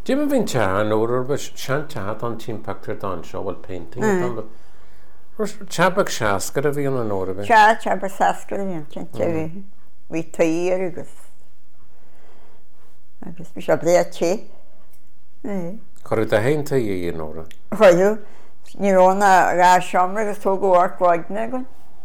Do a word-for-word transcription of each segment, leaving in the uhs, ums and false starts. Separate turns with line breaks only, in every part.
Dim yn fi'n tean o'r o'r sian tead o'n ti'n pacter dan sio fel painting. Ro'r chabag sias gyda fi yn yn o'r fi.
Sia, chabag sias gyda fi yn tynta fi. Fi tair agos. Agos fi sio blea ti.
Corryd a hyn ta i yn o'r?
Chwaithw, ni ro'n a ra siomr agos tog o ar gwaigna gwan.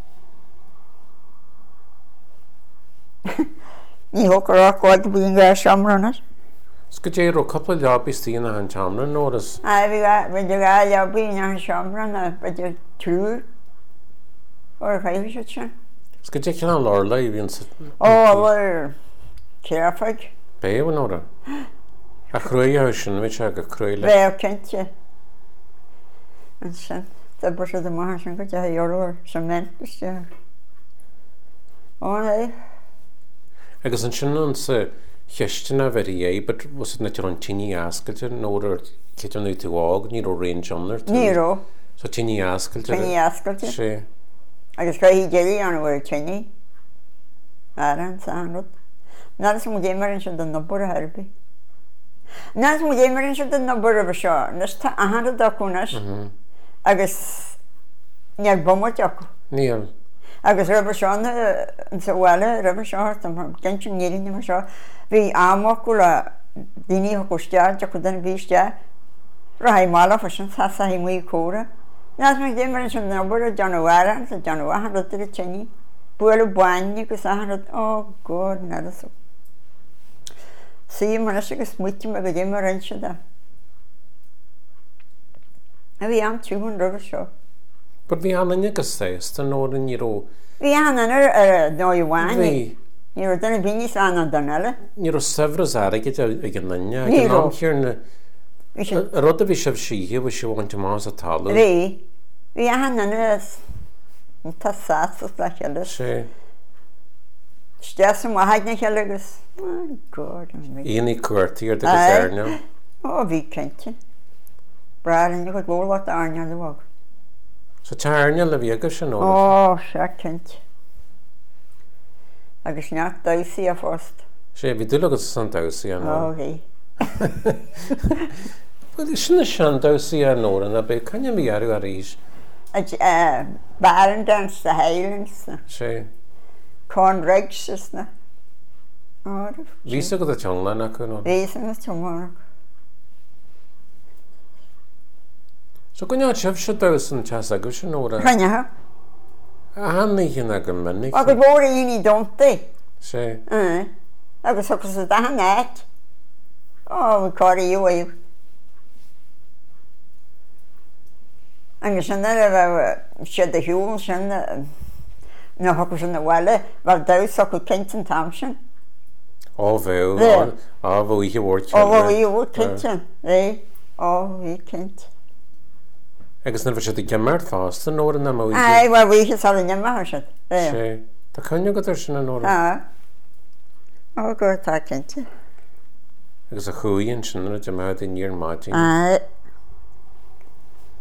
Ni hwc ar ar gwaigna fi'n ra siomr yna.
Sgyd eir o cwpl o lobby styn a han siomr yn o'r?
A fi ga lobby yn ar siomr yna, beth yw'r trwyr. O'r chwaith eisiau ti.
Sgyd eich yna lorla i fi'n...
O, o'r cerafag.
Be yw yn o'r? A chrwy a hwysyn, fi siag a chrwy le.
Fe o cynti. Yn sy'n, da bwys o ddim o'n sy'n gwyd a hi o'r sement ysdi. O, nei.
Agos yn sy'n o'n sy... Chestyn a fer i ei, but was it not your own tini askelter, nor or kitchen out to walk, near or range on there?
Nero.
So tini askelter.
Tini askelter.
She.
I guess I jelly on where tini. Aran sanut. Not some gamer in the number of Herbie. Not some gamer in the number of a shore. Just a hundred docunas. I guess near Bomotok.
Near.
Agus rubber sean yn sywele, rubber sean, tam gentyn nidyn yma sean. Fi amok gwla dini ho gwstiad, ja gwdan fi stiad. Rai mala ffysyn, sasa hi mwy cwra. Nas mae'n ddim yn sy'n nabod o Januara, sa Januara, hanrod yr y tynnu. Bwyl o bwani, gos a hanrod, oh god, nada so. Sîm yn ysig ysmwytio mae ddim yn rhaid da. A fi am tiw'n rubber sean.
But vi hann yn gysys, dyn nhw'n yn i ro.
Vi hann yn yr noi wani.
Fi.
Ni ro dyn y bini san o'n dynel.
Ni ro sefrys ar ag ydw ag yn yna. Ni ro. Rod y fi sef si hi, fi si want i mas a talw.
Fi. Vi hann yn yr... Yn tasas os da chylus.
Si.
Stas yn wahaid na chylus. Oh god.
Un i cwrti ar dy gysern nhw.
O fi cynti. Brad yn yw'n gwybod lot arnia ddywog.
So tarnia le fi agos yn o'r?
O, sia cynt. Agus neach dawsi a ffost.
Si, fi dwylo gos yn dawsi yn
O,
o'r.
fi.
Wel, ysyn y sian dawsi yn o'r yna, be, can fi arw ar eis?
Baron dans the Highlands.
Si.
Corn Regs is na.
Fi sy'n gwybod y tionglan ac yn o'r?
Fi sy'n gwybod tionglan.
So gwnia chef sy'n daws yn chas agos yn o'r?
Gwnia ha?
A han i hyn ag yn mynnig?
Ac oedd bwr un i donti.
Si.
Agus ac os ydw han et. O, fi cori i wyw. Agus yna sydd y hiwl sy'n na hwcws yn y wele, fel daws ac oedd cynt yn tamsyn.
O few, o fo i hi word
O fo i word cynt yn, o fi cynt.
Agus na fysiad i gymryd ffast yn o'r yna mwy?
Ai, wel fi chi sal yn yma hwysad.
Si. Da cynio gyda'r sy'n yn o'r?
Ha. O, gwrdd ta cynt.
Agus y chwy yn sy'n yn y dymad yn i'r madig?
Ai.